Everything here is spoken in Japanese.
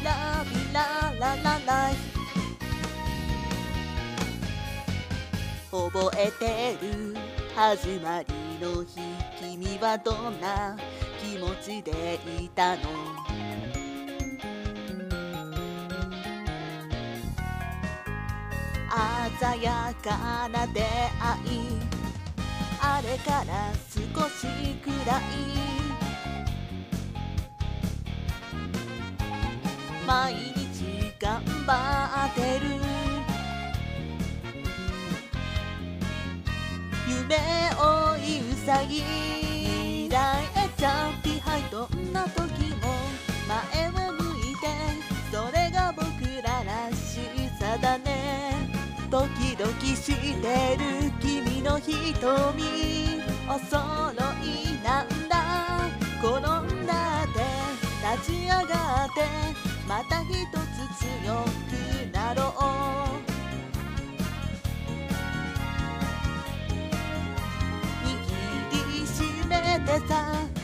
ラビラララライ覚えてる始まりの日、君はどんな気持ちでいたの？鮮やかな出会い、あれから少しくらい毎日頑張ってる。夢追いうさぎだいちゃんピハイ、どんな時も前を向いて、それが僕ららしさだね。ドキドキしてる君の瞳、お揃いなんだ。転んだって立ち上がって、また一つ強くなろう。握りしめてさ